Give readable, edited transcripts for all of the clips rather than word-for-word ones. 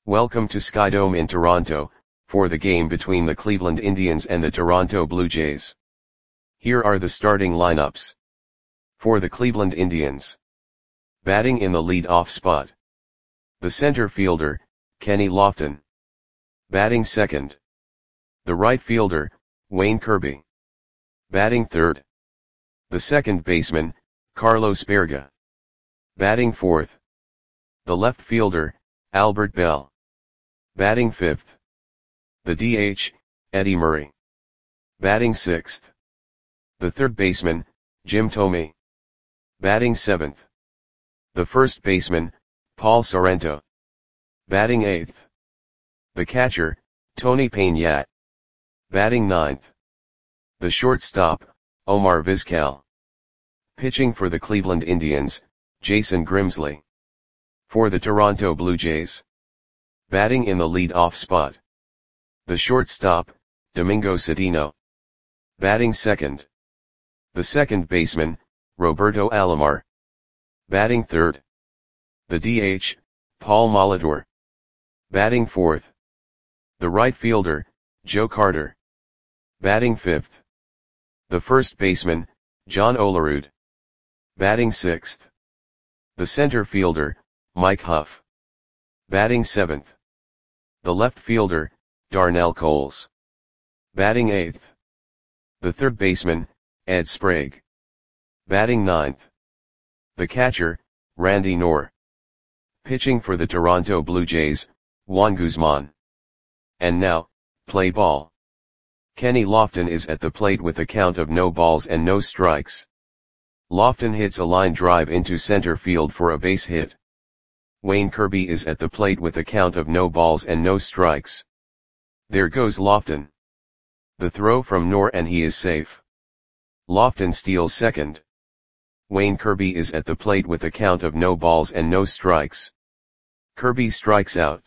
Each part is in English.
Welcome to Skydome in Toronto, for the game between the Cleveland Indians and the Toronto Blue Jays. Here are the starting lineups. For the Cleveland Indians. Batting in the lead-off spot. The center fielder, Kenny Lofton. Batting second. The right fielder, Wayne Kirby. Batting third. The second baseman, Carlos Baerga. Batting fourth. The left fielder, Albert Belle. Batting fifth. The DH, Eddie Murray. Batting sixth. The third baseman, Jim Thome. Batting seventh. The first baseman, Paul Sorrento. Batting eighth. The catcher, Tony Peña. Batting ninth. The shortstop, Omar Vizquel. Pitching for the Cleveland Indians, Jason Grimsley. For the Toronto Blue Jays. Batting in the lead-off spot. The shortstop, Domingo Cedeno. Batting second. The second baseman, Roberto Alomar. Batting third. The DH, Paul Molitor. Batting fourth. The right fielder, Joe Carter. Batting fifth. The first baseman, John Olerud. Batting sixth. The center fielder, Mike Huff. Batting seventh. The left fielder, Darnell Coles. Batting eighth. The third baseman, Ed Sprague. Batting ninth. The catcher, Randy Knorr. Pitching for the Toronto Blue Jays, Juan Guzman. And now, play ball. Kenny Lofton is at the plate with a count of no balls and no strikes. Lofton hits a line drive into center field for a base hit. Wayne Kirby is at the plate with a count of no balls and no strikes. There goes Lofton. The throw from Knorr and he is safe. Lofton steals second. Wayne Kirby is at the plate with a count of no balls and no strikes. Kirby strikes out.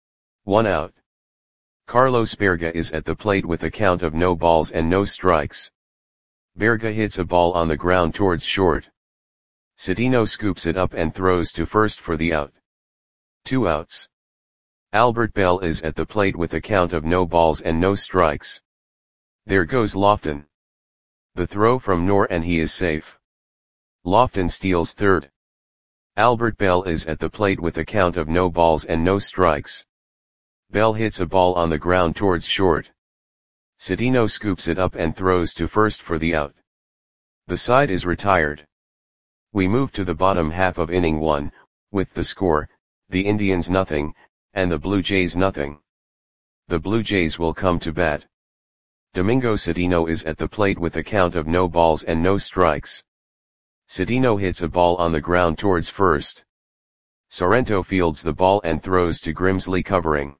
1 out. Carlos Baerga is at the plate with a count of no balls and no strikes. Baerga hits a ball on the ground towards short. Cedeno scoops it up and throws to first for the out. 2 outs. Albert Belle is at the plate with a count of no balls and no strikes. There goes Lofton. The throw from Knorr and he is safe. Lofton steals third. Albert Belle is at the plate with a count of no balls and no strikes. Belle hits a ball on the ground towards short. Cedeno scoops it up and throws to first for the out. The side is retired. We move to the bottom half of inning 1, with the score, the Indians nothing, and the Blue Jays nothing. The Blue Jays will come to bat. Domingo Cedeno is at the plate with a count of no balls and no strikes. Cedeno hits a ball on the ground towards first. Sorrento fields the ball and throws to Grimsley covering.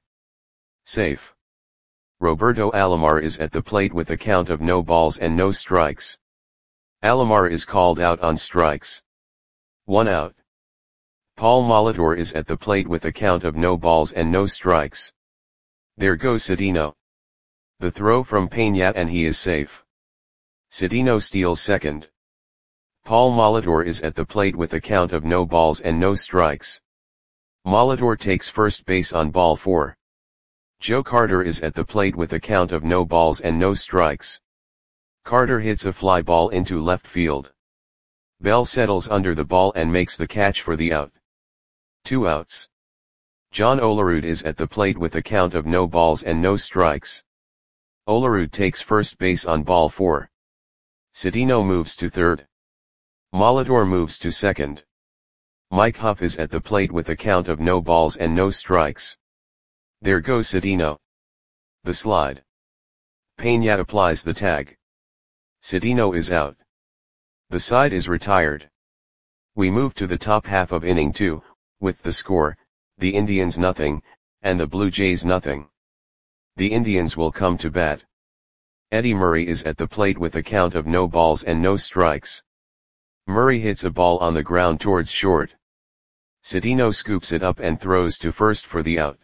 Safe. Roberto Alomar is at the plate with a count of no balls and no strikes. Alomar is called out on strikes. 1 out. Paul Molitor is at the plate with a count of no balls and no strikes. There goes Cedeno. The throw from Peña and he is safe. Cedeno steals second. Paul Molitor is at the plate with a count of no balls and no strikes. Molitor takes first base on ball 4. Joe Carter is at the plate with a count of no balls and no strikes. Carter hits a fly ball into left field. Belle settles under the ball and makes the catch for the out. 2 outs. John Olerud is at the plate with a count of no balls and no strikes. Olerud takes first base on ball 4. Cedeno moves to third. Molitor moves to second. Mike Huff is at the plate with a count of no balls and no strikes. There goes Cedeno. The slide. Peña applies the tag. Cedeno is out. The side is retired. We move to the top half of inning 2, with the score, the Indians nothing, and the Blue Jays nothing. The Indians will come to bat. Eddie Murray is at the plate with a count of no balls and no strikes. Murray hits a ball on the ground towards short. Cedeno scoops it up and throws to first for the out.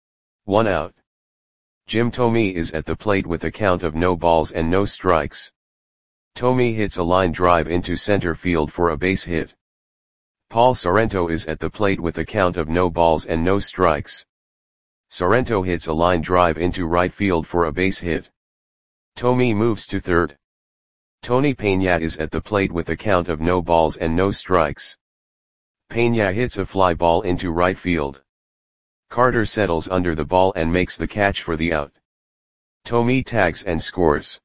1 out. Jim Thome is at the plate with a count of no balls and no strikes. Thome hits a line drive into center field for a base hit. Paul Sorrento is at the plate with a count of no balls and no strikes. Sorrento hits a line drive into right field for a base hit. Thome moves to third. Tony Peña is at the plate with a count of no balls and no strikes. Peña hits a fly ball into right field. Carter settles under the ball and makes the catch for the out. Thome tags and scores.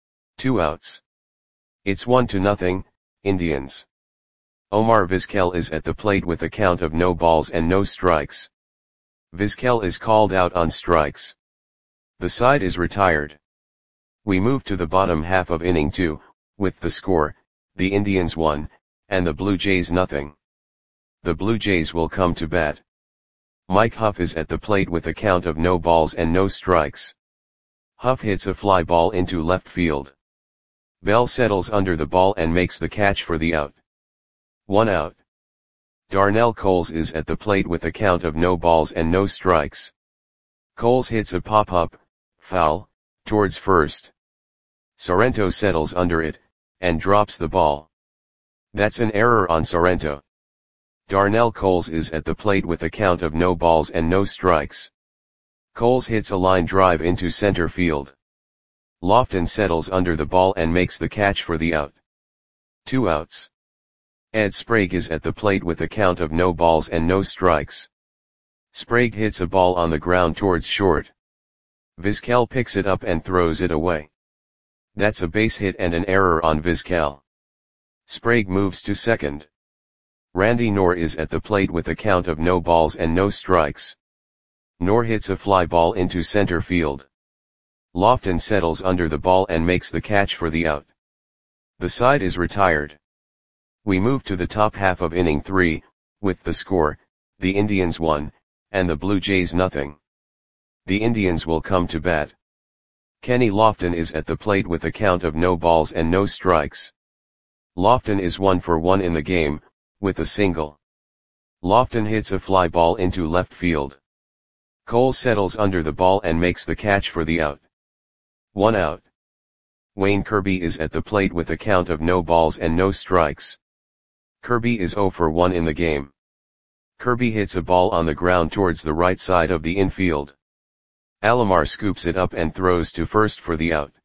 2 outs. It's 1-0, Indians. Omar Vizquel is at the plate with a count of no balls and no strikes. Vizquel is called out on strikes. The side is retired. We move to the bottom half of inning 2, with the score, the Indians 1, and the Blue Jays nothing. The Blue Jays will come to bat. Mike Huff is at the plate with a count of no balls and no strikes. Huff hits a fly ball into left field. Bell settles under the ball and makes the catch for the out. 1 out. Darnell Coles is at the plate with a count of no balls and no strikes. Coles hits a pop-up, foul, towards first. Sorrento settles under it, and drops the ball. That's an error on Sorrento. Darnell Coles is at the plate with a count of no balls and no strikes. Coles hits a line drive into center field. Lofton settles under the ball and makes the catch for the out. 2 outs. Ed Sprague is at the plate with a count of no balls and no strikes. Sprague hits a ball on the ground towards short. Vizquel picks it up and throws it away. That's a base hit and an error on Vizquel. Sprague moves to second. Randy Knorr is at the plate with a count of no balls and no strikes. Knorr hits a fly ball into center field. Lofton settles under the ball and makes the catch for the out. The side is retired. We move to the top half of inning 3, with the score, the Indians 1, and the Blue Jays nothing. The Indians will come to bat. Kenny Lofton is at the plate with a count of no balls and no strikes. Lofton is 1 for 1 in the game, with a single. Lofton hits a fly ball into left field. Cole settles under the ball and makes the catch for the out. 1 out. Wayne Kirby is at the plate with a count of no balls and no strikes. Kirby is 0 for 1 in the game. Kirby hits a ball on the ground towards the right side of the infield. Alomar scoops it up and throws to first for the out.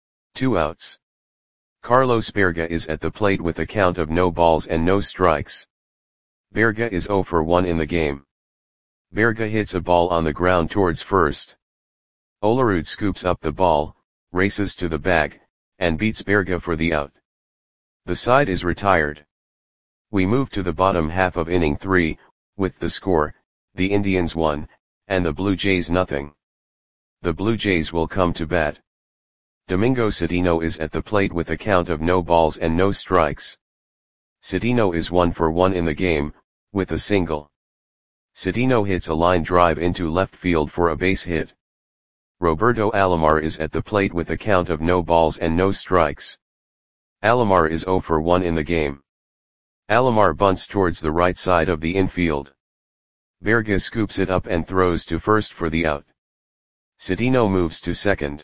2 outs. Carlos Berga is at the plate with a count of no balls and no strikes. Berga is 0 for 1 in the game. Berga hits a ball on the ground towards first. Olerud scoops up the ball, races to the bag, and beats Berga for the out. The side is retired. We move to the bottom half of inning 3, with the score, the Indians 1, and the Blue Jays nothing. The Blue Jays will come to bat. Domingo Cedeno is at the plate with a count of no balls and no strikes. Cedeno is 1 for 1 in the game, with a single. Cedeno hits a line drive into left field for a base hit. Roberto Alomar is at the plate with a count of no balls and no strikes. Alomar is 0 for 1 in the game. Alomar bunts towards the right side of the infield. Berga scoops it up and throws to first for the out. Cedeno moves to second.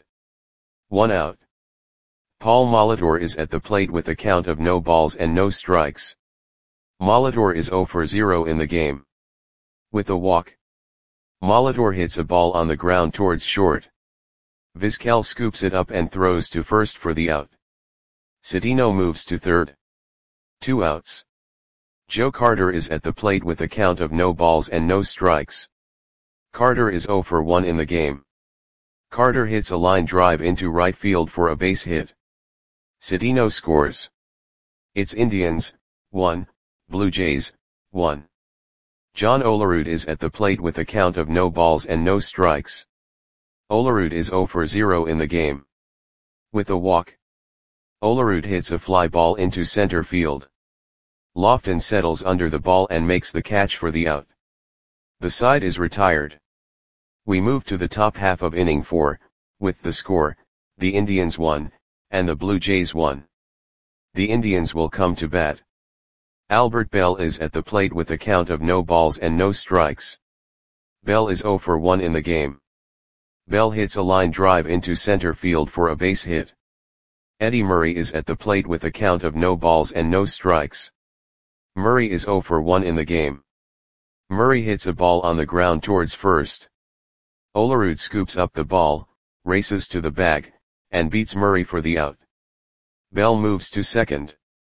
1 out. Paul Molitor is at the plate with a count of no balls and no strikes. Molitor is 0 for 0 in the game. With a walk. Molitor hits a ball on the ground towards short. Vizquel scoops it up and throws to first for the out. Cedeno moves to third. 2 outs. Joe Carter is at the plate with a count of no balls and no strikes. Carter is 0 for 1 in the game. Carter hits a line drive into right field for a base hit. Cedeno scores. It's Indians, 1, Blue Jays, 1. John Olerud is at the plate with a count of no balls and no strikes. Olerud is 0 for 0 in the game. With a walk. Olerud hits a fly ball into center field. Lofton settles under the ball and makes the catch for the out. The side is retired. We move to the top half of inning 4, with the score, the Indians 1, and the Blue Jays 1. The Indians will come to bat. Albert Bell is at the plate with a count of no balls and no strikes. Bell is 0 for 1 in the game. Bell hits a line drive into center field for a base hit. Eddie Murray is at the plate with a count of no balls and no strikes. Murray is 0 for 1 in the game. Murray hits a ball on the ground towards first. Olerud scoops up the ball, races to the bag, and beats Murray for the out. Bell moves to second.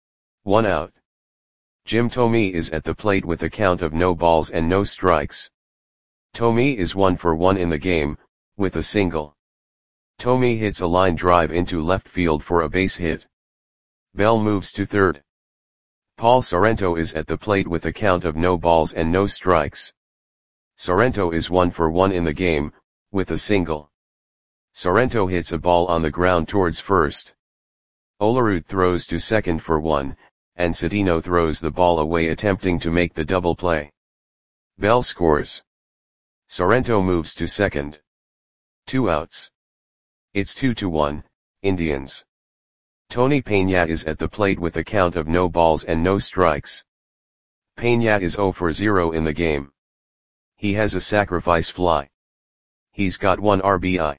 1 out. Jim Thome is at the plate with a count of no balls and no strikes. Thome is 1 for 1 in the game, with a single. Thome hits a line drive into left field for a base hit. Bell moves to third. Paul Sorrento is at the plate with a count of no balls and no strikes. Sorrento is 1 for 1 in the game, with a single. Sorrento hits a ball on the ground towards first. Olerud throws to second for 1, and Cedeno throws the ball away attempting to make the double play. Bell scores. Sorrento moves to second. 2 outs. It's 2-1, Indians. Tony Peña is at the plate with a count of no balls and no strikes. Peña is 0 for 0 in the game. He has a sacrifice fly. He's got 1 RBI.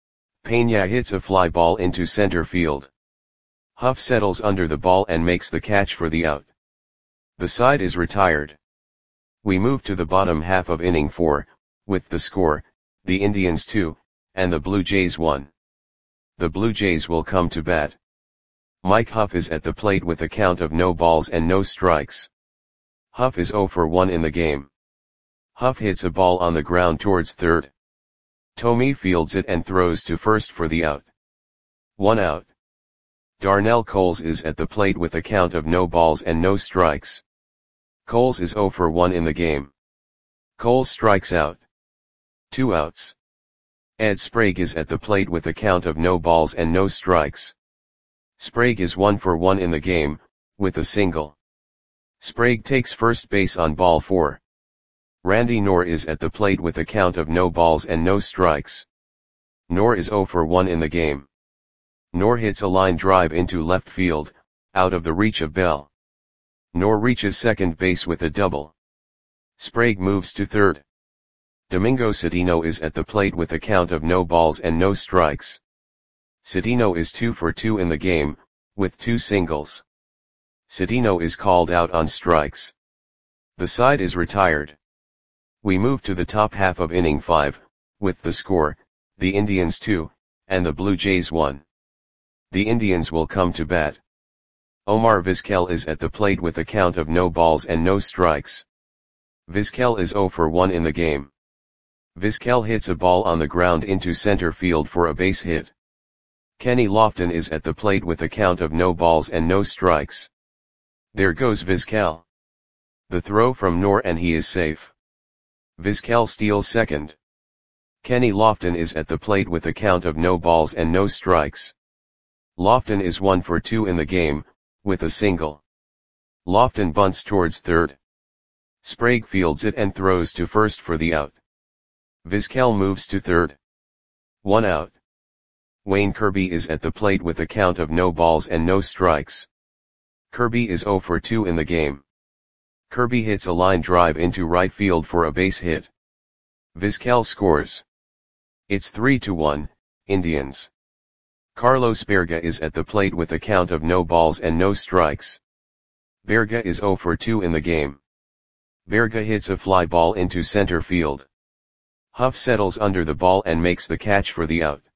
Peña hits a fly ball into center field. Huff settles under the ball and makes the catch for the out. The side is retired. We move to the bottom half of inning 4, with the score, the Indians 2, and the Blue Jays 1. The Blue Jays will come to bat. Mike Huff is at the plate with a count of no balls and no strikes. Huff is 0 for 1 in the game. Huff hits a ball on the ground towards third. Thome fields it and throws to first for the out. 1 out. Darnell Coles is at the plate with a count of no balls and no strikes. Coles is 0 for 1 in the game. Coles strikes out. 2 outs. Ed Sprague is at the plate with a count of no balls and no strikes. Sprague is 1 for 1 in the game, with a single. Sprague takes first base on ball 4. Randy Knorr is at the plate with a count of no balls and no strikes. Knorr is 0 for 1 in the game. Knorr hits a line drive into left field, out of the reach of Bell. Knorr reaches second base with a double. Sprague moves to third. Domingo Cedeno is at the plate with a count of no balls and no strikes. Cedeno is 2 for 2 in the game, with 2 singles. Cedeno is called out on strikes. The side is retired. We move to the top half of inning 5, with the score, the Indians 2, and the Blue Jays 1. The Indians will come to bat. Omar Vizquel is at the plate with a count of no balls and no strikes. Vizquel is 0 for 1 in the game. Vizquel hits a ball on the ground into center field for a base hit. Kenny Lofton is at the plate with a count of no balls and no strikes. There goes Vizquel. The throw from Knorr and he is safe. Vizquel steals second. Kenny Lofton is at the plate with a count of no balls and no strikes. Lofton is 1 for 2 in the game, with a single. Lofton bunts towards third. Sprague fields it and throws to first for the out. Vizquel moves to third. 1 out. Wayne Kirby is at the plate with a count of no balls and no strikes. Kirby is 0 for 2 in the game. Kirby hits a line drive into right field for a base hit. Vizquel scores. It's 3-1, Indians. Carlos Berga is at the plate with a count of no balls and no strikes. Berga is 0 for 2 in the game. Berga hits a fly ball into center field. Huff settles under the ball and makes the catch for the out.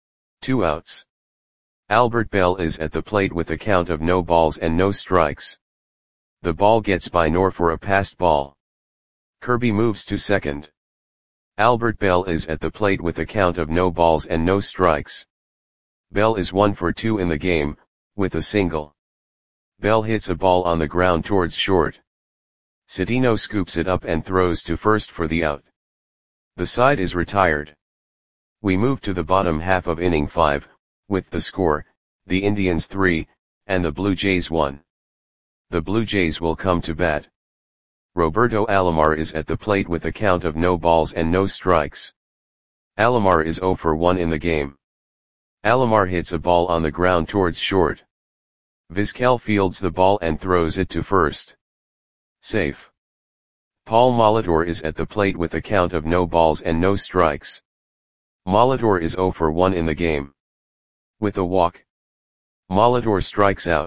2 outs. Albert Bell is at the plate with a count of no balls and no strikes. The ball gets by Knorr for a passed ball. Kirby moves to second. Albert Bell is at the plate with a count of no balls and no strikes. Bell is 1 for 2 in the game, with a single. Bell hits a ball on the ground towards short. Cedeno scoops it up and throws to first for the out. The side is retired. We move to the bottom half of inning 5, with the score, the Indians 3, and the Blue Jays 1. The Blue Jays will come to bat. Roberto Alomar is at the plate with a count of no balls and no strikes. Alomar is 0 for 1 in the game. Alomar hits a ball on the ground towards short. Vizquel fields the ball and throws it to first. Safe. Paul Molitor is at the plate with a count of no balls and no strikes. Molitor is 0 for 1 in the game. With a walk. Molitor strikes out.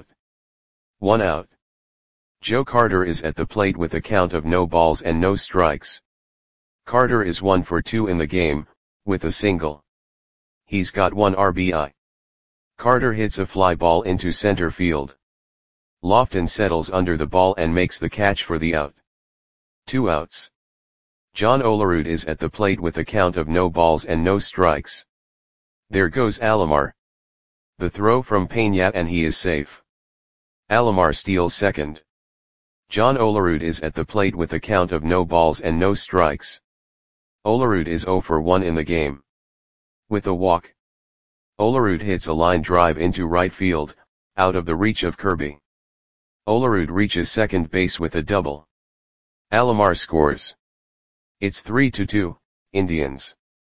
1 out. Joe Carter is at the plate with a count of no balls and no strikes. Carter is 1 for 2 in the game, with a single. He's got 1 RBI. Carter hits a fly ball into center field. Lofton settles under the ball and makes the catch for the out. 2 outs. John Olerud is at the plate with a count of no balls and no strikes. There goes Alomar. The throw from Peña and he is safe. Alomar steals second. John Olerud is at the plate with a count of no balls and no strikes. Olerud is 0 for 1 in the game. With a walk, Olerud hits a line drive into right field, out of the reach of Kirby. Olerud reaches second base with a double. Alomar scores. It's 3-2, Indians.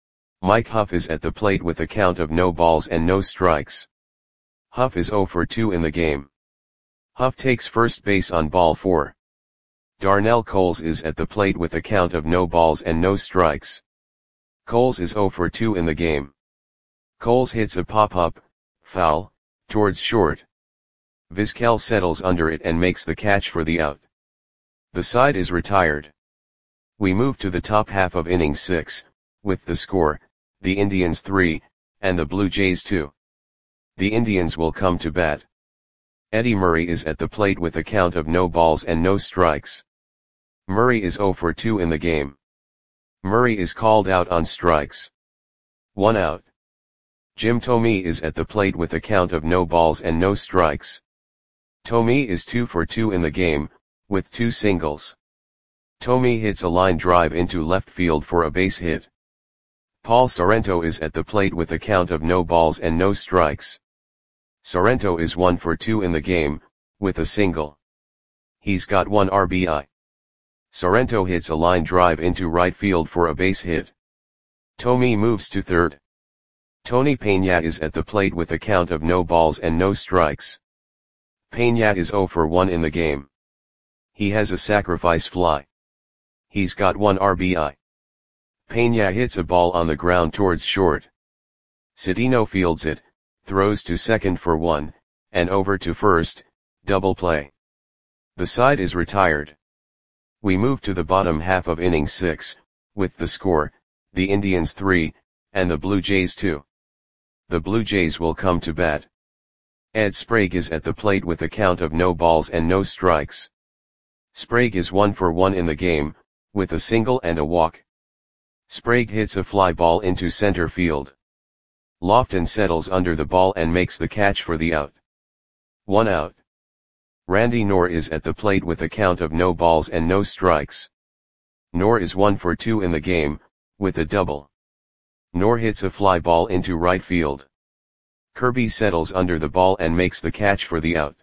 Mike Huff is at the plate with a count of no balls and no strikes. Huff is 0 for 2 in the game. Huff takes first base on ball 4. Darnell Coles is at the plate with a count of no balls and no strikes. Coles is 0 for 2 in the game. Coles hits a pop-up, foul, towards short. Vizquel settles under it and makes the catch for the out. The side is retired. We move to the top half of inning 6, with the score, the Indians 3, and the Blue Jays 2. The Indians will come to bat. Eddie Murray is at the plate with a count of no balls and no strikes. Murray is 0 for 2 in the game. Murray is called out on strikes. 1 out. Jim Thome is at the plate with a count of no balls and no strikes. Thome is 2 for 2 in the game, with 2 singles. Thome hits a line drive into left field for a base hit. Paul Sorrento is at the plate with a count of no balls and no strikes. Sorrento is 1 for 2 in the game, with a single. He's got 1 RBI. Sorrento hits a line drive into right field for a base hit. Thome moves to third. Tony Peña is at the plate with a count of no balls and no strikes. Peña is 0 for 1 in the game. He has a sacrifice fly. He's got 1 RBI. Peña hits a ball on the ground towards short. Cedeno fields it, throws to second for 1, and over to first, double play. The side is retired. We move to the bottom half of inning 6, with the score, the Indians 3, and the Blue Jays 2. The Blue Jays will come to bat. Ed Sprague is at the plate with a count of no balls and no strikes. Sprague is 1 for 1 in the game, with a single and a walk. Sprague hits a fly ball into center field. Lofton settles under the ball and makes the catch for the out. 1 out. Randy Knorr is at the plate with a count of no balls and no strikes. Knorr is 1 for 2 in the game, with a double. Knorr hits a fly ball into right field. Kirby settles under the ball and makes the catch for the out.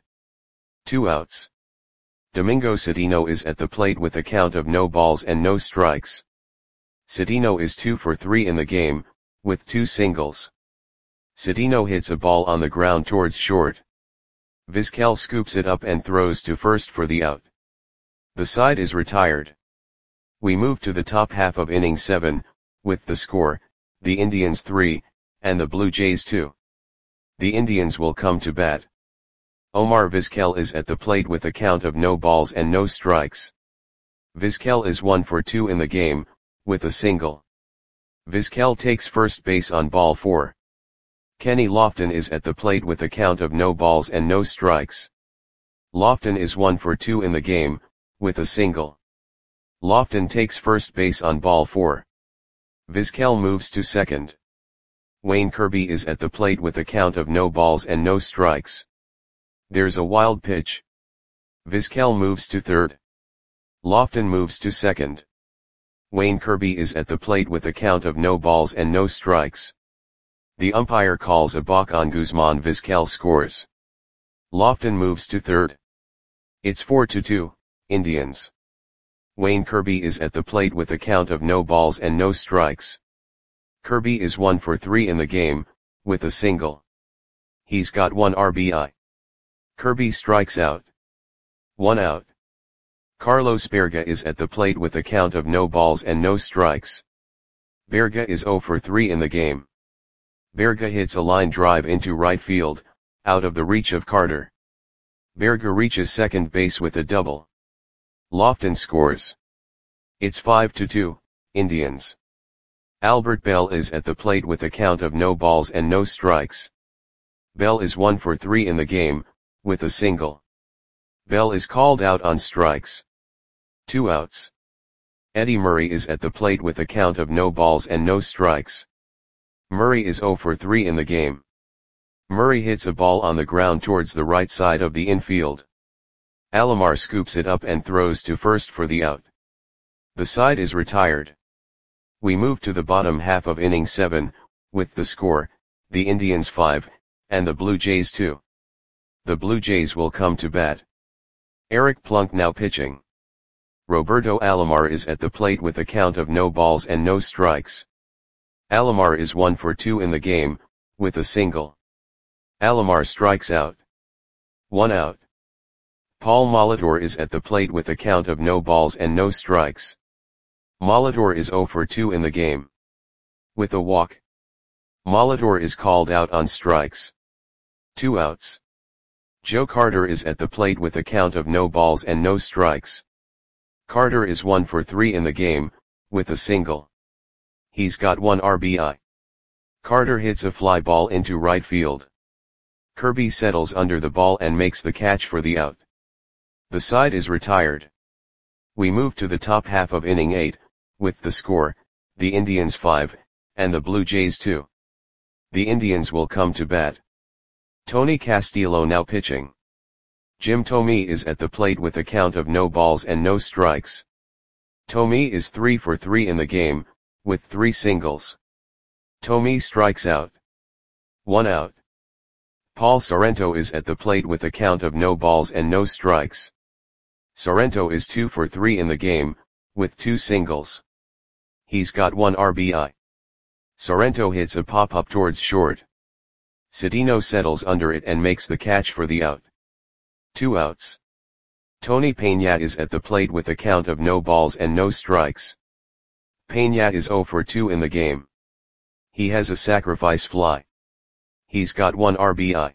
2 outs. Domingo Cedeno is at the plate with a count of no balls and no strikes. Cedeno is 2 for 3 in the game, with 2 singles. Cedeno hits a ball on the ground towards short. Vizquel scoops it up and throws to first for the out. The side is retired. We move to the top half of inning 7, with the score, the Indians 3, and the Blue Jays 2. The Indians will come to bat. Omar Vizquel is at the plate with a count of no balls and no strikes. Vizquel is 1 for 2 in the game, with a single. Vizquel takes first base on ball 4. Kenny Lofton is at the plate with a count of no balls and no strikes. Lofton is 1 for 2 in the game, with a single. Lofton takes first base on ball 4. Vizquel moves to second. Wayne Kirby is at the plate with a count of no balls and no strikes. There's a wild pitch. Vizquel moves to third. Lofton moves to second. Wayne Kirby is at the plate with a count of no balls and no strikes. The umpire calls a balk on Guzman. Vizquel scores. Lofton moves to third. It's 4-2, Indians. Wayne Kirby is at the plate with a count of no balls and no strikes. Kirby is 1 for 3 in the game, with a single. He's got 1 RBI. Kirby strikes out. 1 out. Carlos Berga is at the plate with a count of no balls and no strikes. Berga is 0 for 3 in the game. Berga hits a line drive into right field, out of the reach of Carter. Berga reaches second base with a double. Lofton scores. It's 5-2, Indians. Albert Bell is at the plate with a count of no balls and no strikes. Bell is 1 for 3 in the game, with a single. Bell is called out on strikes. 2 outs. Eddie Murray is at the plate with a count of no balls and no strikes. Murray is 0 for 3 in the game. Murray hits a ball on the ground towards the right side of the infield. Alomar scoops it up and throws to first for the out. The side is retired. We move to the bottom half of inning 7, with the score, the Indians 5, and the Blue Jays 2. The Blue Jays will come to bat. Eric Plunk now pitching. Roberto Alomar is at the plate with a count of no balls and no strikes. Alomar is 1 for 2 in the game, with a single. Alomar strikes out. 1 out. Paul Molitor is at the plate with a count of no balls and no strikes. Molitor is 0 for 2 in the game. With a walk. Molitor is called out on strikes. 2 outs. Joe Carter is at the plate with a count of no balls and no strikes. Carter is 1 for 3 in the game, with a single. He's got 1 RBI. Carter hits a fly ball into right field. Kirby settles under the ball and makes the catch for the out. The side is retired. We move to the top half of inning 8, with the score, the Indians 5, and the Blue Jays 2. The Indians will come to bat. Tony Castillo now pitching. Jim Thome is at the plate with a count of no balls and no strikes. Thome is 3 for 3 in the game, with 3 singles. Thome strikes out. 1 out. Paul Sorrento is at the plate with a count of no balls and no strikes. Sorrento is 2 for 3 in the game, with 2 singles. He's got 1 RBI. Sorrento hits a pop-up towards short. Cedeno settles under it and makes the catch for the out. 2 outs. Tony Peña is at the plate with a count of no balls and no strikes. Peña is 0 for 2 in the game. He has a sacrifice fly. He's got 1 RBI.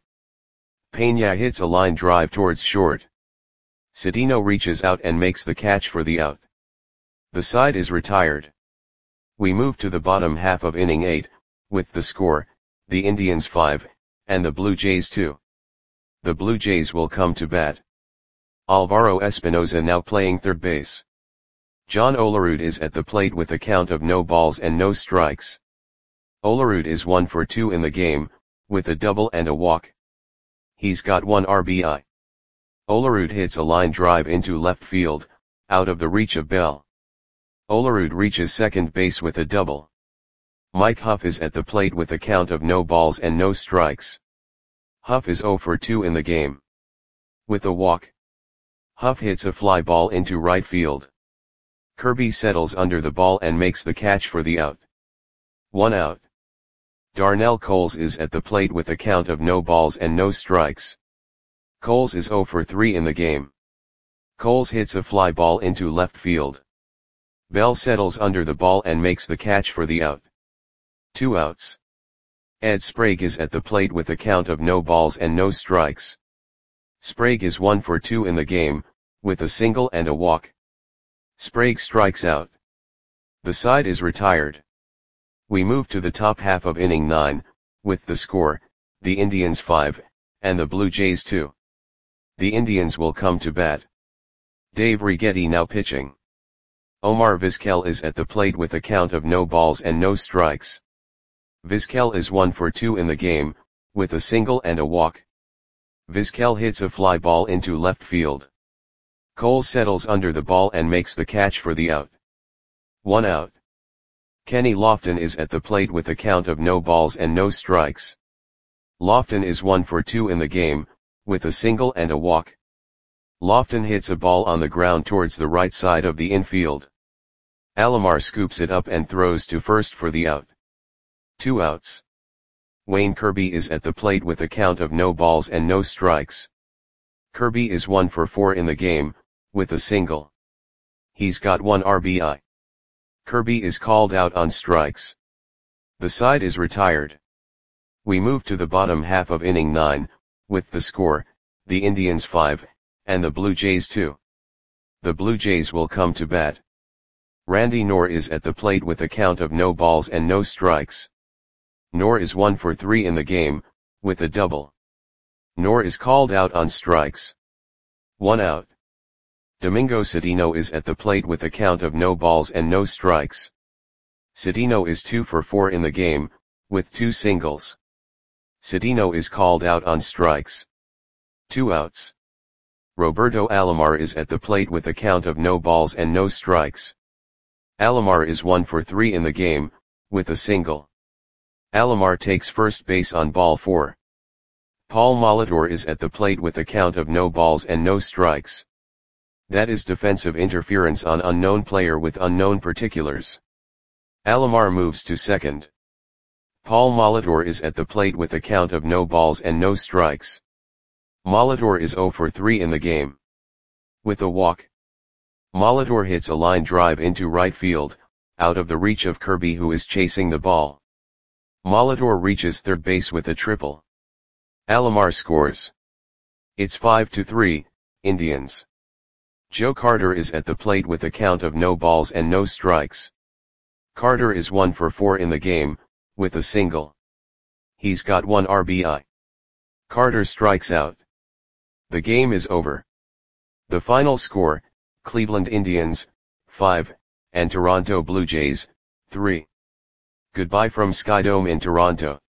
Peña hits a line drive towards short. Cedeno reaches out and makes the catch for the out. The side is retired. We move to the bottom half of inning 8, with the score, the Indians 5, and the Blue Jays 2. The Blue Jays will come to bat. Alvaro Espinoza now playing third base. John Olerud is at the plate with a count of no balls and no strikes. Olerud is 1 for 2 in the game, with a double and a walk. He's got 1 RBI. Olerud hits a line drive into left field, out of the reach of Bell. Olerud reaches second base with a double. Mike Huff is at the plate with a count of no balls and no strikes. Huff is 0 for 2 in the game. With a walk. Huff hits a fly ball into right field. Kirby settles under the ball and makes the catch for the out. 1 out. Darnell Coles is at the plate with a count of no balls and no strikes. Coles is 0 for 3 in the game. Coles hits a fly ball into left field. Bell settles under the ball and makes the catch for the out. 2 outs. Ed Sprague is at the plate with a count of no balls and no strikes. Sprague is 1 for 2 in the game, with a single and a walk. Sprague strikes out. The side is retired. We move to the top half of inning 9, with the score, the Indians 5, and the Blue Jays 2. The Indians will come to bat. Dave Righetti now pitching. Omar Vizquel is at the plate with a count of no balls and no strikes. Vizquel is 1 for 2 in the game, with a single and a walk. Vizquel hits a fly ball into left field. Cole settles under the ball and makes the catch for the out. 1 out. Kenny Lofton is at the plate with a count of no balls and no strikes. Lofton is 1 for 2 in the game, with a single and a walk. Lofton hits a ball on the ground towards the right side of the infield. Alomar scoops it up and throws to first for the out. 2 outs. Wayne Kirby is at the plate with a count of no balls and no strikes. Kirby is 1 for 4 in the game, with a single. He's got 1 RBI. Kirby is called out on strikes. The side is retired. We move to the bottom half of inning 9, with the score, the Indians 5, and the Blue Jays 2. The Blue Jays will come to bat. Randy Knorr is at the plate with a count of no balls and no strikes. Knorr is 1 for 3 in the game, with a double. Knorr is called out on strikes. 1 out. Domingo Citino is at the plate with a count of no balls and no strikes. Citino is 2 for 4 in the game, with 2 singles. Citino is called out on strikes. 2 outs. Roberto Alomar is at the plate with a count of no balls and no strikes. Alomar is 1 for 3 in the game, with a single. Alomar takes first base on ball 4. Paul Molitor is at the plate with a count of no balls and no strikes. That is defensive interference on unknown player with unknown particulars. Alomar moves to second. Paul Molitor is at the plate with a count of no balls and no strikes. Molitor is 0 for 3 in the game. With a walk. Molitor hits a line drive into right field, out of the reach of Kirby who is chasing the ball. Molitor reaches third base with a triple. Alomar scores. It's 5-3, Indians. Joe Carter is at the plate with a count of no balls and no strikes. Carter is 1 for 4 in the game, with a single. He's got 1 RBI. Carter strikes out. The game is over. The final score, Cleveland Indians, 5, and Toronto Blue Jays, 3. Goodbye from Skydome in Toronto.